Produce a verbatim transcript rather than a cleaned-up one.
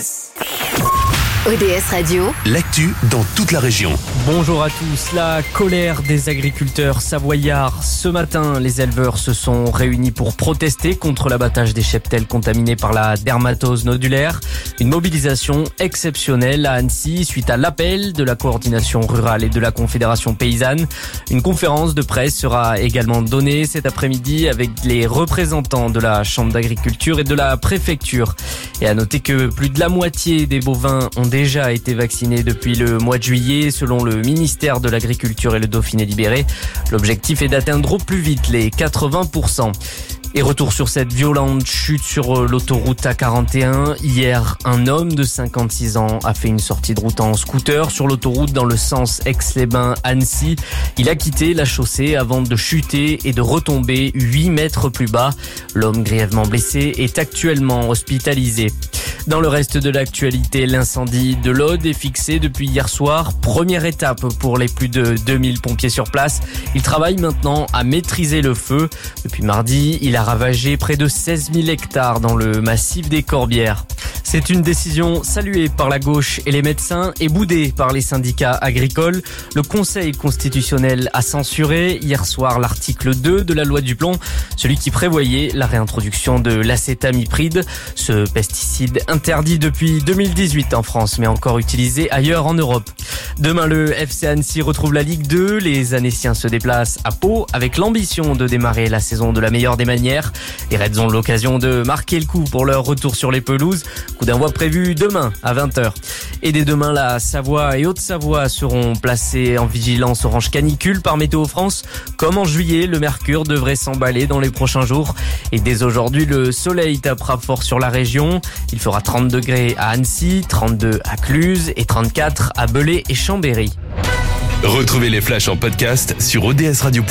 S. O D S Radio, l'actu dans toute la région. Bonjour à tous. La colère des agriculteurs savoyards. Ce matin, les éleveurs se sont réunis pour protester contre l'abattage des cheptels contaminés par la dermatose nodulaire. Une mobilisation exceptionnelle à Annecy suite à l'appel de la coordination rurale et de la Confédération paysanne. Une conférence de presse sera également donnée cet après-midi avec les représentants de la Chambre d'agriculture et de la préfecture. Et à noter que plus de la moitié des bovins ont déjà été vaccinés depuis le mois de juillet, selon le ministère de l'Agriculture et le Dauphiné libéré. L'objectif est d'atteindre au plus vite les quatre-vingts pour cent. Et retour sur cette violente chute sur l'autoroute A quarante et un. Hier, un homme de cinquante-six ans a fait une sortie de route en scooter sur l'autoroute dans le sens Aix-les-Bains-Annecy. Il a quitté la chaussée avant de chuter et de retomber huit mètres plus bas. L'homme grièvement blessé est actuellement hospitalisé. Dans le reste de l'actualité, l'incendie de l'Aude est fixé depuis hier soir. Première étape pour les plus de deux mille pompiers sur place. Ils travaillent maintenant à maîtriser le feu. Depuis mardi, il a ravagé près de seize mille hectares dans le massif des Corbières. C'est une décision saluée par la gauche et les médecins et boudée par les syndicats agricoles. Le Conseil constitutionnel a censuré hier soir l'article deux de la loi Duplon, celui qui prévoyait la réintroduction de l'acétamipride, ce pesticide interdit depuis deux mille dix-huit en France, mais encore utilisé ailleurs en Europe. Demain, le F C Annecy retrouve la Ligue deux. Les Annéciens se déplacent à Pau avec l'ambition de démarrer la saison de la meilleure des manières. Les Reds ont l'occasion de marquer le coup pour leur retour sur les pelouses. Coup d'envoi prévu demain à vingt heures. Et dès demain, la Savoie et Haute-Savoie seront placés en vigilance orange canicule par Météo France. Comme en juillet, le mercure devrait s'emballer dans les prochains jours. Et dès aujourd'hui, le soleil tapera fort sur la région. Il fera trente degrés à Annecy, trente-deux à Cluses et trente-quatre à Belley et Chambéry. Retrouvez les flashs en podcast sur O D S Radio.